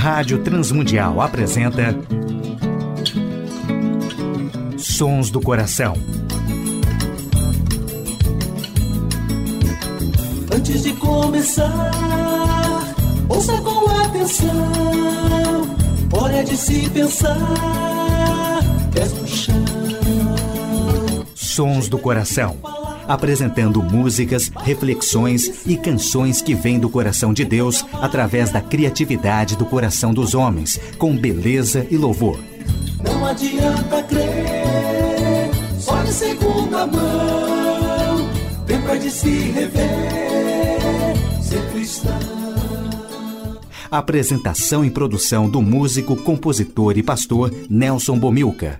Rádio Transmundial apresenta Sons do Coração. Antes de começar, ouça com atenção. Hora de se pensar, pés no chão. Sons do Coração. Apresentando músicas, reflexões e canções que vêm do coração de Deus através da criatividade do coração dos homens, com beleza e louvor. Não adianta crer, só de segunda mão. Tempo é de se rever, ser cristão. Apresentação e produção do músico, compositor e pastor Nelson Bomilcar.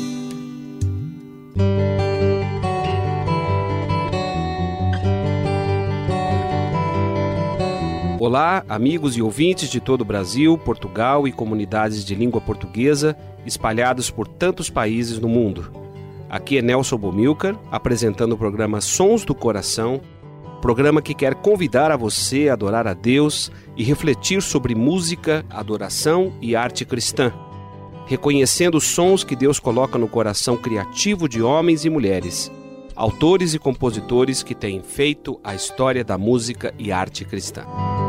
Olá, amigos e ouvintes de todo o Brasil, Portugal e comunidades de língua portuguesa espalhados por tantos países no mundo. Aqui é Nelson Bomilcar, apresentando o programa Sons do Coração, programa que quer convidar a você a adorar a Deus e refletir sobre música, adoração e arte cristã, reconhecendo os sons que Deus coloca no coração criativo de homens e mulheres, autores e compositores que têm feito a história da música e arte cristã.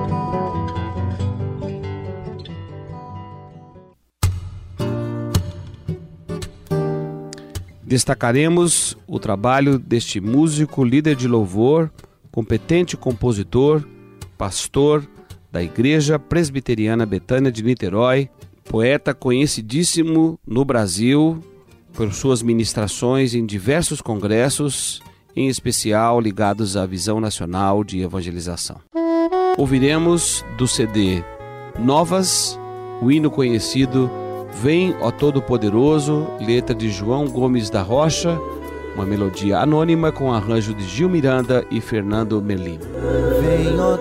Destacaremos o trabalho deste músico, líder de louvor, competente compositor, pastor da Igreja Presbiteriana Betânia de Niterói, poeta conhecidíssimo no Brasil por suas ministrações em diversos congressos, em especial ligados à Visão Nacional de Evangelização. Ouviremos do CD Novas, o hino conhecido Vem, ó Todo-Poderoso, letra de João Gomes da Rocha, uma melodia anônima com arranjo de Gil Miranda e Fernando Merlino. Vem, ó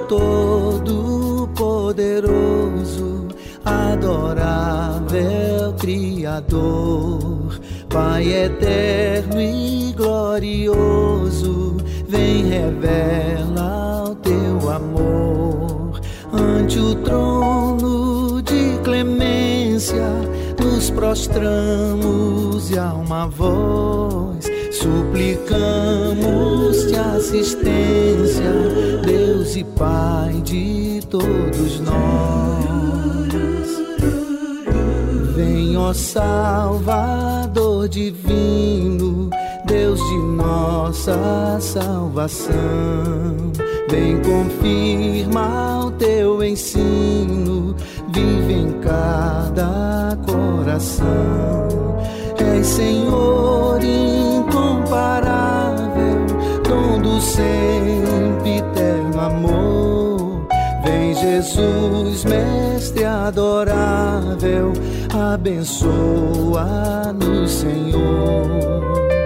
Todo-Poderoso, adorável Criador, Pai eterno e glorioso, vem, revela o teu amor ante o trono de clemência. Nos prostramos e a uma voz suplicamos-te assistência, Deus e Pai de todos nós. Vem, ó Salvador divino, Deus de nossa salvação, vem confirma o teu ensino, vive em cada coração. És Senhor incomparável, dom do sempre eterno amor. Vem Jesus, mestre adorável, abençoa-nos, Senhor.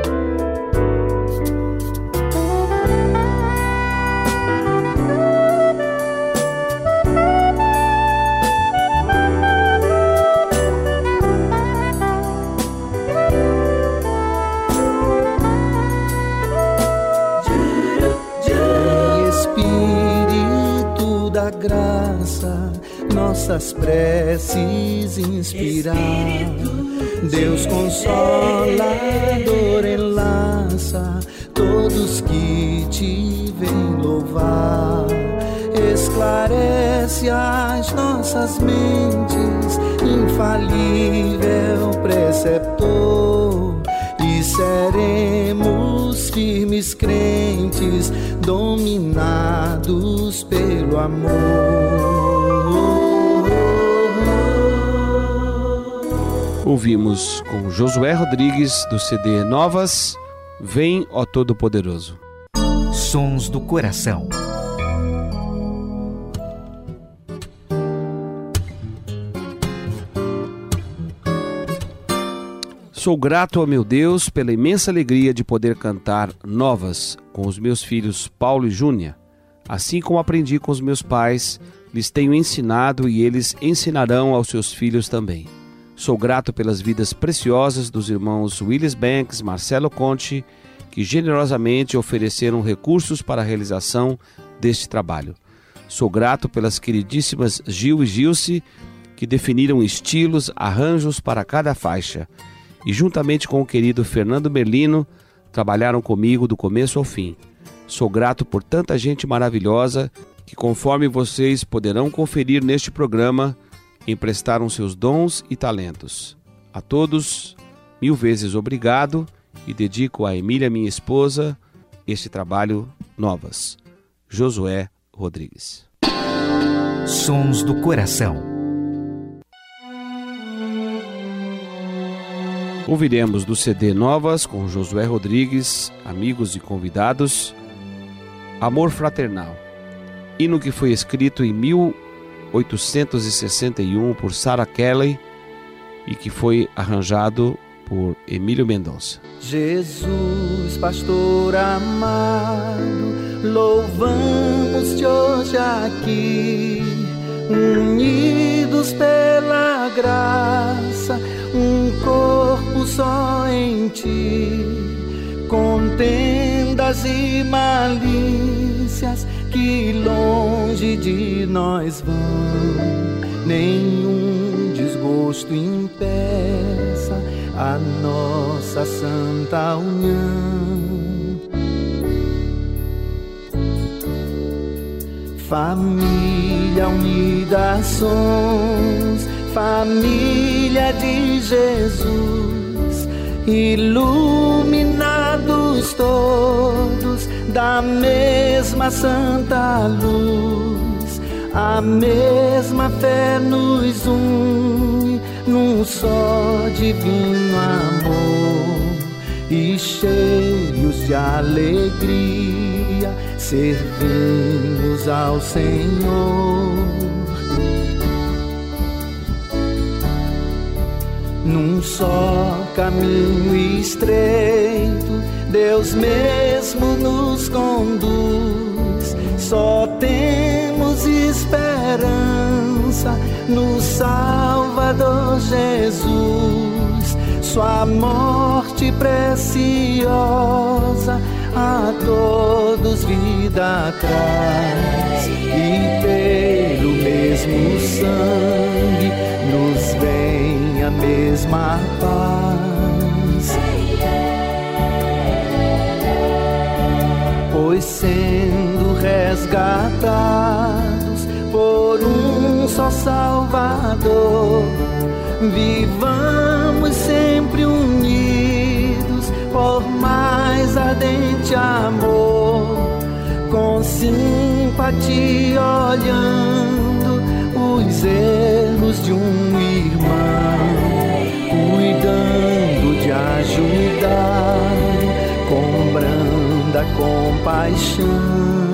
Graça, nossas preces inspirar. Deus consolador enlaça todos que te vêm louvar. Esclarece as nossas mentes, infalível preceptor, e seremos firmes crentes, dominados pelo amor. Ouvimos com Josué Rodrigues do CD Novas, Vem, ó Todo-Poderoso. Sons do Coração. Sou grato ao meu Deus pela imensa alegria de poder cantar Novas com os meus filhos Paulo e Júnia. Assim como aprendi com os meus pais, lhes tenho ensinado e eles ensinarão aos seus filhos também. Sou grato pelas vidas preciosas dos irmãos Willis Banks, Marcelo Conte, que generosamente ofereceram recursos para a realização deste trabalho. Sou grato pelas queridíssimas Gil e Gilce, que definiram estilos, arranjos para cada faixa, e juntamente com o querido Fernando Merlino, trabalharam comigo do começo ao fim. Sou grato por tanta gente maravilhosa que, conforme vocês poderão conferir neste programa, emprestaram seus dons e talentos. A todos, 1000 vezes obrigado, e dedico a Emília, minha esposa, este trabalho Novas. Josué Rodrigues. Sons do Coração. Ouviremos do CD Novas, com Josué Rodrigues, amigos e convidados, Amor Fraternal, hino que foi escrito em 1861 por Sarah Kelly e que foi arranjado por Emílio Mendonça. Jesus, pastor amado, louvamos-te hoje aqui, unidos pela graça, um corpo só em ti, contendas e malícias que longe de nós vão, nenhum desgosto impeça a nossa santa união. Família unida somos, família de Jesus, iluminados todos da mesma santa luz, a mesma fé nos une num só divino amor, e cheios de alegria servimos ao Senhor. Num só caminho estreito, Deus mesmo nos conduz. Só temos esperança no Salvador Jesus. Sua morte preciosa a todos vida traz, e pelo mesmo sangue nos vem a mesma paz. Pois sendo resgatados por um só Salvador, vivamos sempre unidos por mais ardente amor, com simpatia olhando os erros de um irmão, cuidando de ajudar com branda compaixão.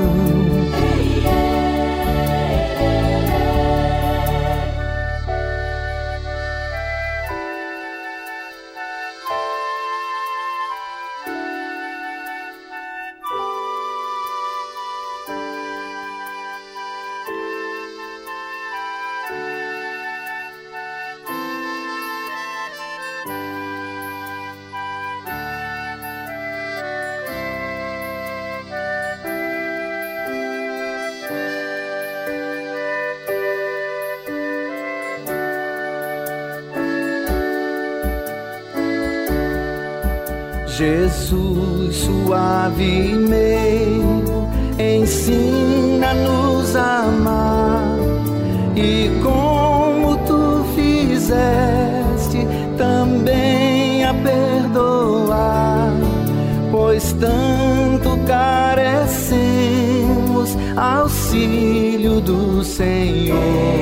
Jesus, suave meio, ensina-nos a amar, e como tu fizeste, também a perdoar, pois tanto carecemos auxílio do Senhor.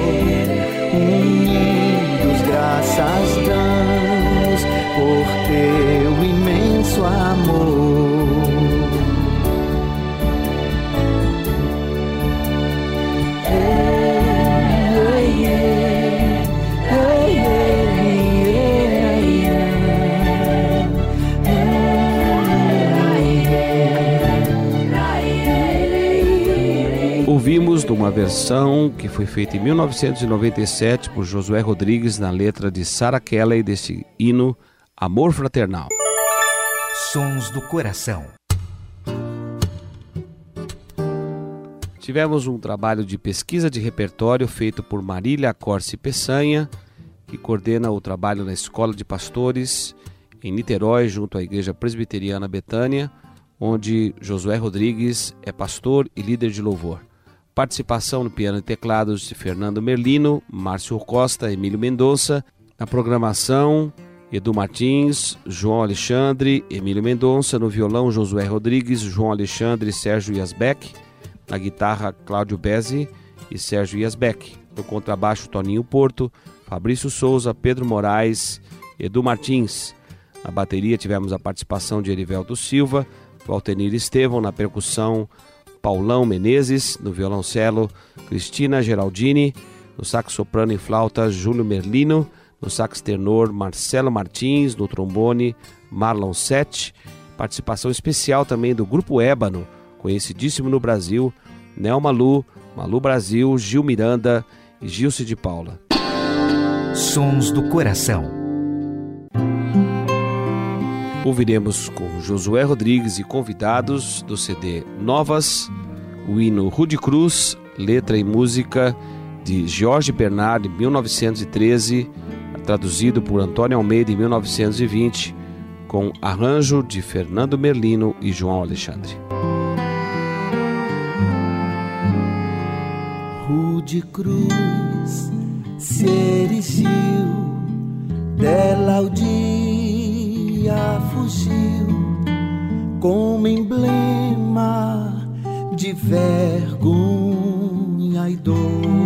Unidos graças damos por teu imenso amor. Ouvimos de uma versão que foi feita em 1997 por Josué Rodrigues na letra de Sarah Kelly desse hino Amor Fraternal. Sons do Coração. Tivemos um trabalho de pesquisa de repertório feito por Marília Corsi Peçanha, que coordena o trabalho na Escola de Pastores em Niterói, junto à Igreja Presbiteriana Betânia, onde Josué Rodrigues é pastor e líder de louvor. Participação no piano e teclados de Fernando Merlino, Márcio Costa, Emílio Mendonça. Na programação, Edu Martins, João Alexandre, Emílio Mendonça. No violão, Josué Rodrigues, João Alexandre e Sérgio Iasbeck. Na guitarra, Cláudio Bezzi e Sérgio Iasbeck. No contrabaixo, Toninho Porto, Fabrício Souza, Pedro Moraes, Edu Martins. Na bateria tivemos a participação de Erivelto Silva, Valtenir Estevão. Na percussão, Paulão Menezes. No violoncelo, Cristina Geraldini. No sax soprano e flauta, Júlio Merlino. No sax tenor, Marcelo Martins. No trombone, Marlon Sete. Participação especial também do Grupo Ébano, conhecidíssimo no Brasil, Nelma Lu, Malu Brasil, Gil Miranda e Gilce de Paula. Sons do Coração. Ouviremos com Josué Rodrigues e convidados do CD Novas, o hino Rude Cruz, letra e música de Jorge Bernard, em 1913, traduzido por Antônio Almeida em 1920, com arranjo de Fernando Merlino e João Alexandre. Rude cruz se erigiu, dela o dia fugiu, como emblema de vergonha e dor.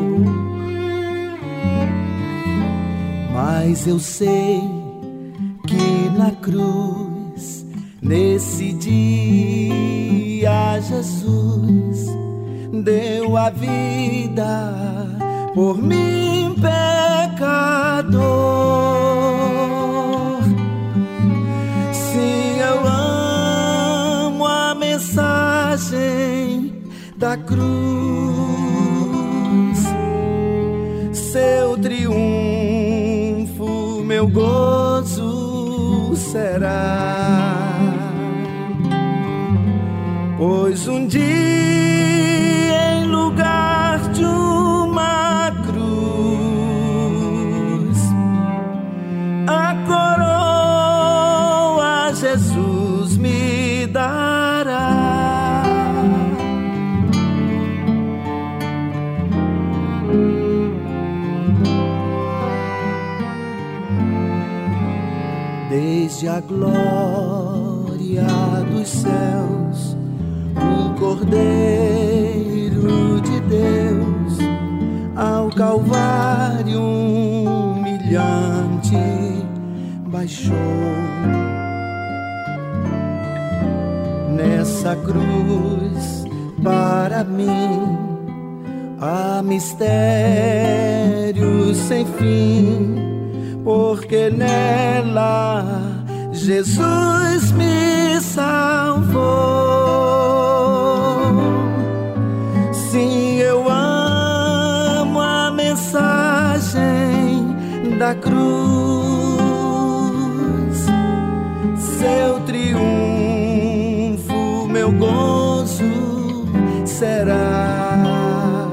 Mas eu sei que na cruz, nesse dia, Jesus deu a vida por mim, pecador. Sim, eu amo a mensagem da cruz, seu triunfo, meu gozo será, pois um dia, em lugar de uma cruz, a coroa Jesus me dará. Desde a glória dos céus, o Cordeiro de Deus ao Calvário humilhante baixou. Nessa cruz para mim há mistérios sem fim, porque nela Jesus me salvou. Sim, eu amo a mensagem da cruz, seu triunfo, meu gozo será,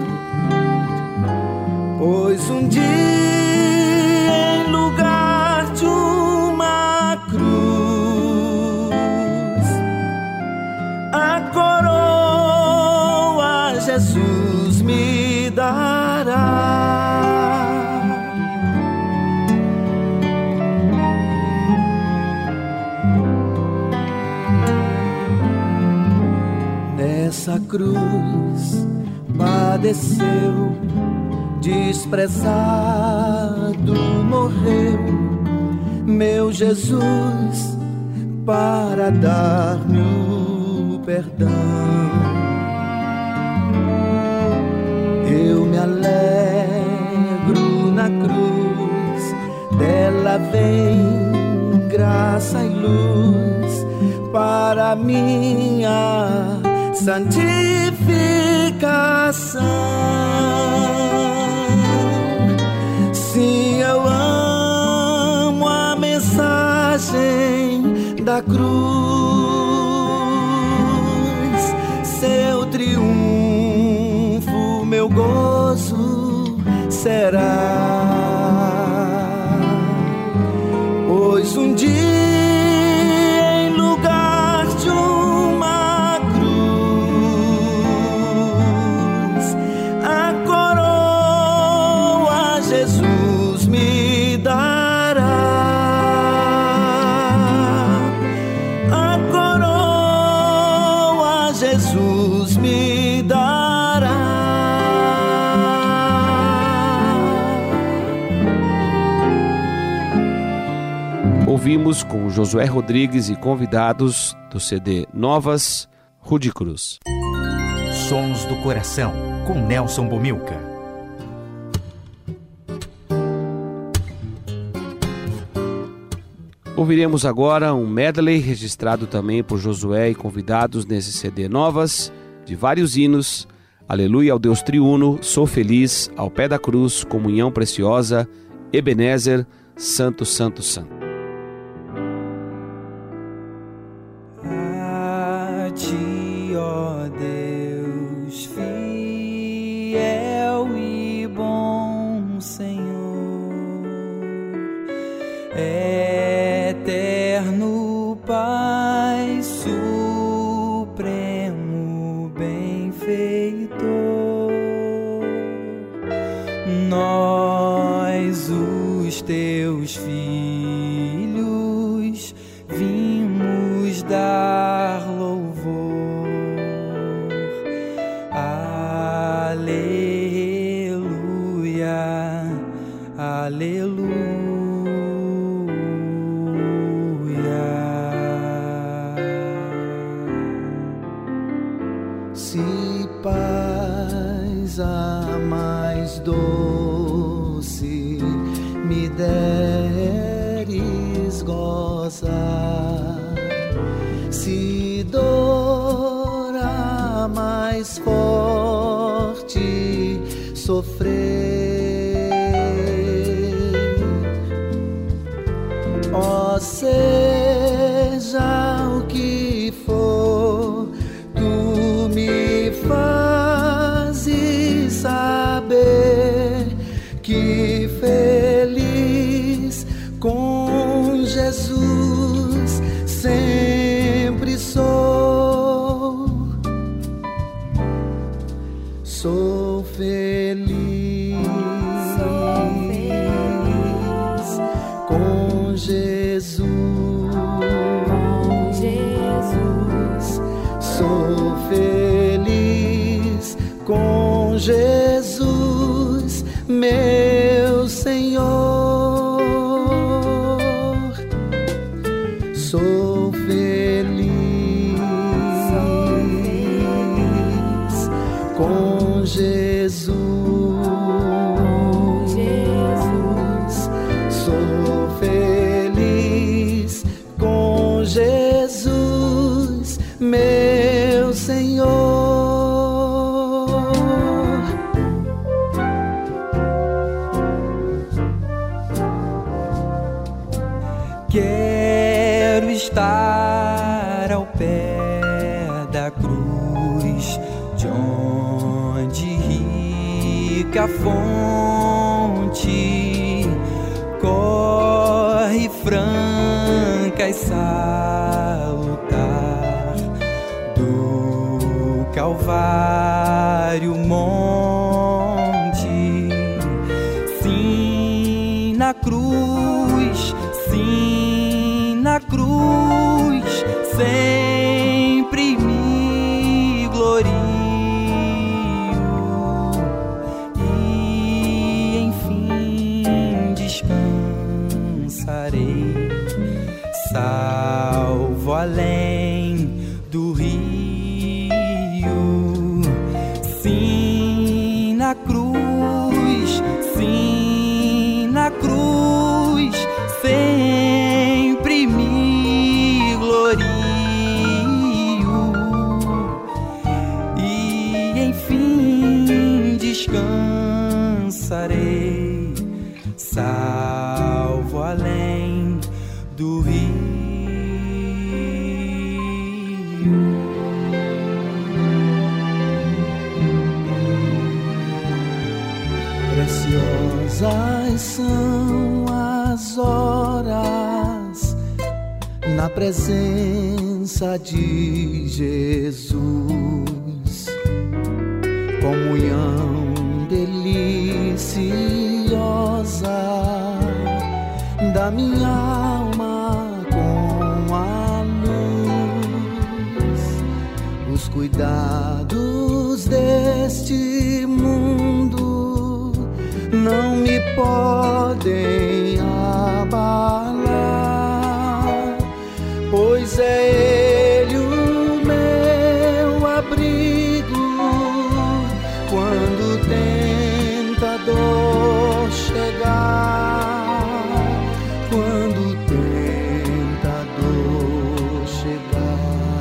pois um dia, em lugar de uma cruz, a coroa Jesus me dará. Nessa cruz padeceu, desprezado morreu, meu Jesus, para dar-me o perdão. Eu me alegro na cruz, dela vem graça e luz para minha santificação. Sim, eu amo a mensagem da cruz, seu triunfo, meu gozo será. Pois um dia em lugar de uma cruz, a coroa Jesus me dará. A coroa Jesus me dará. Ouvimos com Josué Rodrigues e convidados do CD Novas, Rude Cruz. Sons do Coração, com Nelson Bomilca. Ouviremos agora um medley registrado também por Josué e convidados nesse CD Novas, de vários hinos: Aleluia ao Deus Triuno, Sou Feliz, Ao Pé da Cruz, Comunhão Preciosa, Ebenezer, Santo, Santo, Santo. A ti, ó Deus, fiel e bom Senhor, eterno Pai supremo benfeitor, nós os teus filhos vimos dar louvor. Aleluia, aleluia. Se paz a mais doce me deres gozar, se dor a mais forte sofrer, ó seja o que for, tu me fazes saber que feliz com Jesus sempre sou. Sou feliz, com Jesus. Sou feliz com Jesus, meu Senhor. Sou feliz com Jesus. Sou feliz com Jesus, meu Senhor. Quero estar ao pé da cruz, de onde rica fonte corre franca e salutar, do Calvário monte. Sim, na cruz, sim, na cruz, sempre me glorio e enfim descansarei, salvo além do rio. Sim, na cruz, sim, na cruz, sempre me glorio e enfim descansarei, salvo além do rio. Preciosas são as horas na presença de Jesus, comunhão deliciosa da minha alma com a luz. Os cuidados deste mundo não me podem abalar, pois é Ele o meu abrigo quando o tentador chegar, quando o tentador chegar.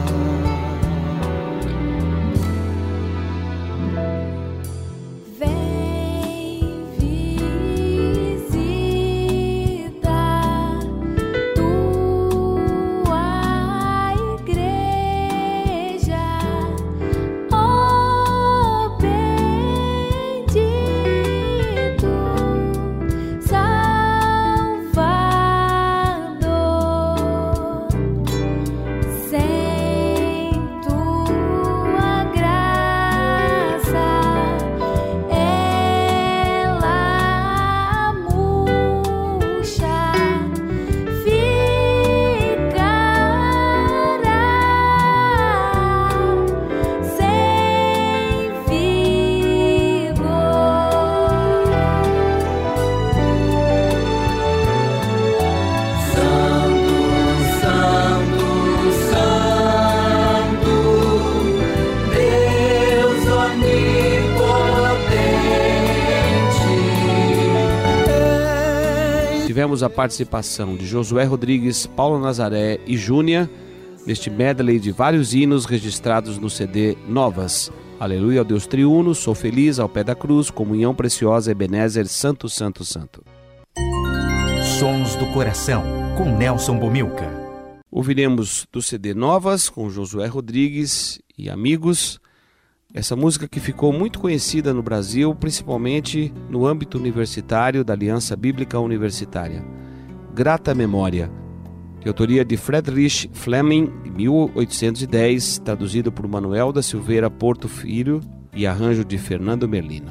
Tivemos a participação de Josué Rodrigues, Paulo Nazaré e Júnia neste medley de vários hinos registrados no CD Novas. Aleluia ao Deus Triuno, Sou Feliz, Ao Pé da Cruz, Comunhão Preciosa, Ebenezer, Santo, Santo, Santo. Sons do Coração, com Nelson Bomilca. Ouviremos do CD Novas, com Josué Rodrigues e amigos, essa música que ficou muito conhecida no Brasil, principalmente no âmbito universitário da Aliança Bíblica Universitária. Grata Memória, de autoria de Friedrich Fleming, de 1810, traduzido por Manuel da Silveira Porto Filho e arranjo de Fernando Merlino.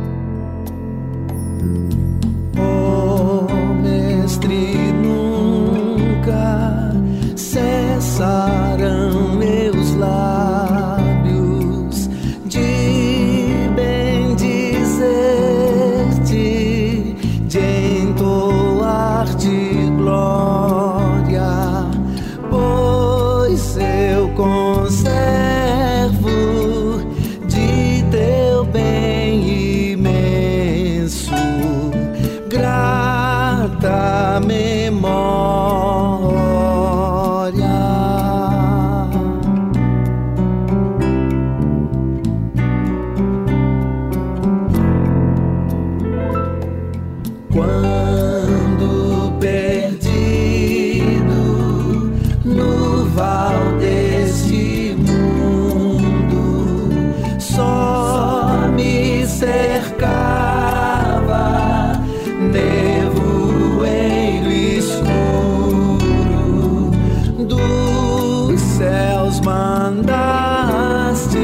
Oh, mestre, nunca cessarão meus lábios de bendizer-te, de entoar-te glória, pois eu conservo de teu bem imenso grata memória. Quando perdido no val deste mundo, só me cercava nevoeiro escuro, dos céus mandaste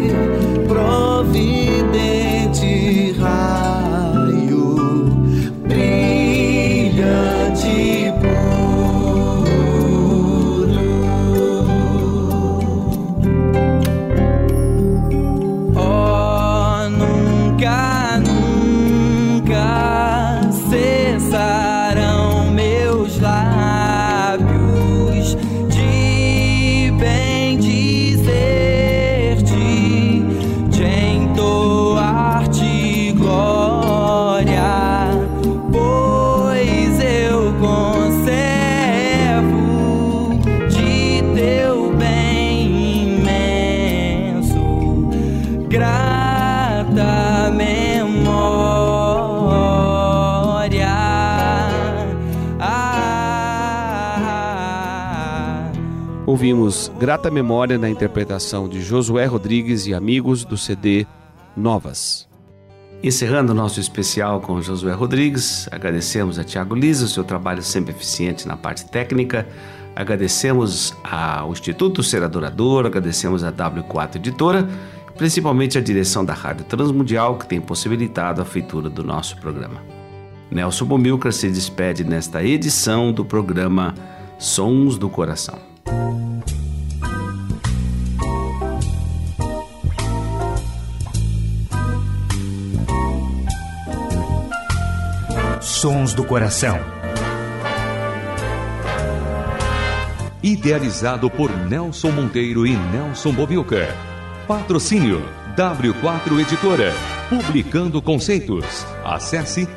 providente raio, brilhante puro. Oh, nunca, nunca cessarão meus lábios de bendizer-te, de entoar-te glória, pois eu conservo de teu bem imenso grata memória. Ouvimos Grata Memória na interpretação de Josué Rodrigues e amigos do CD Novas. Encerrando o nosso especial com Josué Rodrigues, agradecemos a Tiago Lisa, o seu trabalho sempre eficiente na parte técnica, agradecemos ao Instituto Ser Adorador, agradecemos a W4 Editora, principalmente a direção da Rádio Transmundial, que tem possibilitado a feitura do nosso programa. Nelson Bomilcar se despede nesta edição do programa Sons do Coração. Sons do Coração. Idealizado por Nelson Monteiro e Nelson Bomilcar. Patrocínio W4 Editora. Publicando conceitos. Acesse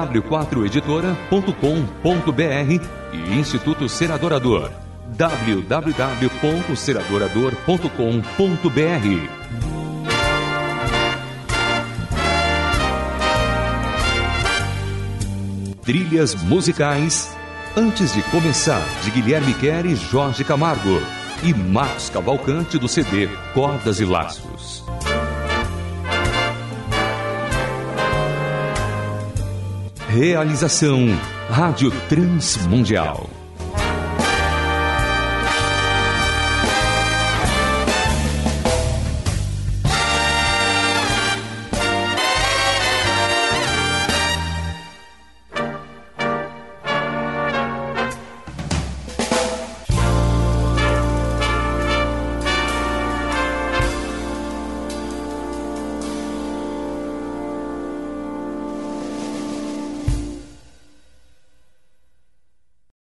w4editora.com.br e Instituto Ser Adorador. www.seradorador.com.br. Trilhas musicais Antes de Começar, de Guilherme Quer e Jorge Camargo, e Marcos Cavalcante do CD Cordas e Laços. Realização Rádio Transmundial.